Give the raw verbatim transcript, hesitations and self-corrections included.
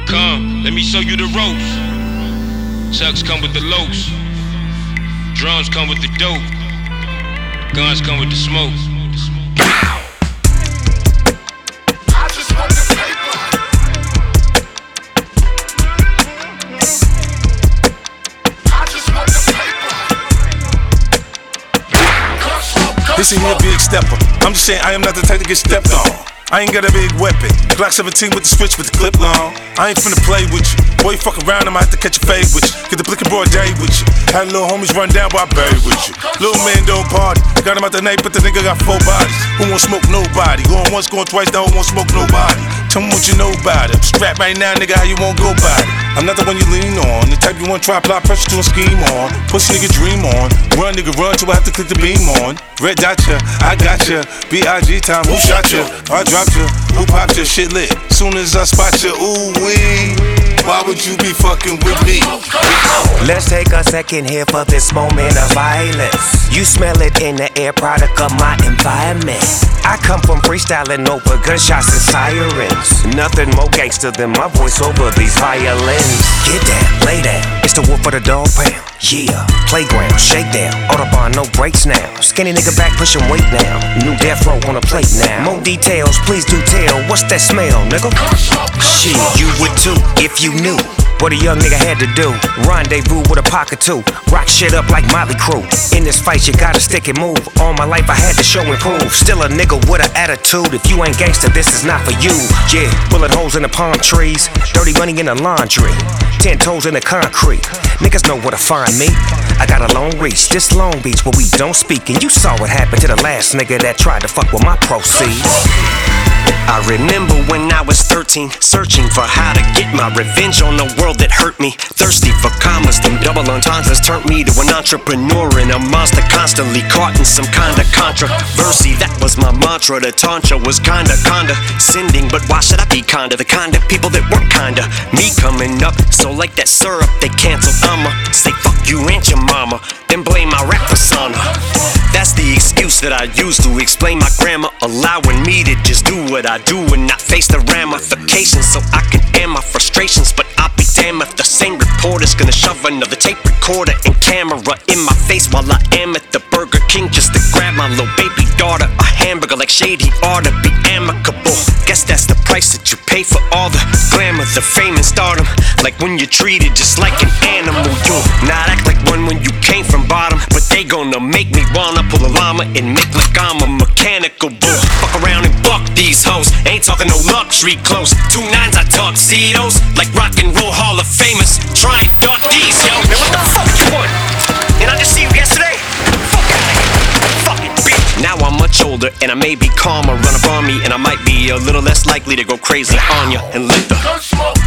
Come, let me show you the ropes. Chucks come with the locs. Drums come with the dope. Guns come with the smoke. I just want the paper. I just want the paper. This ain't a big stepper. I'm just saying I am not the type to get stepped on. I ain't got a big weapon. Glock seventeen with the switch with the clip long. I ain't finna play with you. Boy, you fuck around, I might have to catch a fade with you. Get the blick and broad day with you. Had little homies run down, but I buried with you. Little man don't party. Got him out the night, but the nigga got four bodies. Who won't smoke nobody? Going once, going twice, now who won't smoke nobody? Tell me what you know about it. I'm strapped right now, nigga, how you won't go about it? I'm not the one you lean on. The type you want to try, apply pressure to a scheme on. Pussy nigga dream on. Run, nigga, run till I have to click the beam on. Red dot ya, I got ya. B I G time, who shot ya? I dropped ya, who popped ya? Shit lit. Soon as I spot ya, ooh wee. Why would you be fucking with me? Let's take a second here for this moment of violence. You smell it in the air, product of my environment. I come from freestyling over gunshots and sirens. Nothing more gangster than my voice over these violins. Get down, lay down, it's the wolf of the dog pound. Yeah, playground, shakedown, Autobahn, no brakes now. Skinny nigga back pushing weight now. New death row on a plate now. More details, please do tell. What's that smell, nigga? Shit, you would too if you knew what a young nigga had to do. Rendezvous with a pocket too. Rock shit up like Motley Crue. In this fight you gotta stick and move. All my life I had to show and prove. Still a nigga with an attitude. If you ain't gangster, this is not for you. Yeah, bullet holes in the palm trees. Dirty money in the laundry. Ten toes in the concrete. Niggas know where to find me. I got a long reach. This Long Beach where we don't speak. And you saw what happened to the last nigga that tried to fuck with my proceeds. I remember when I was thirteen, searching for how to get my revenge on the world that hurt me. Thirsty for commas, them double entendres turned me to an entrepreneur and a monster, constantly caught in some kind of controversy. That was my mantra. The tantra was kinda condescending, but why should I be kinda the kind of people that weren't kinda me coming up? So like that syrup they canceled, I'ma say fuck you and your mama, then blame my rap persona. That's the excuse that I use to explain my grammar, allowing me to just do what I do and not face the ramifications, so I can air my frustrations. But I'll be damned if the same reporter's gonna shove another tape recorder and camera in my face while I am at the Burger King just to grab my little baby daughter a hamburger. Like shady ought to be amicable. Guess that's the price that you pay for all the glamour, the fame and stardom. Like when you're treated just like an animal. You not act like one when you came from bottom, but they gonna make me wanna pull a llama and make like I'm a mechanical bull. Fuck around and fuck these hoes. Ain't talking no luxury clothes. Two nines I tuxedos like rock and roll Hall of Famers. Try and duck these, yo. Man, what the fuck you want? And I just see you yesterday? Fuck out of here. Fuck it, bitch. Now I'm much older and I may be calmer. Run up on me and I might be a little less likely to go crazy on ya and let the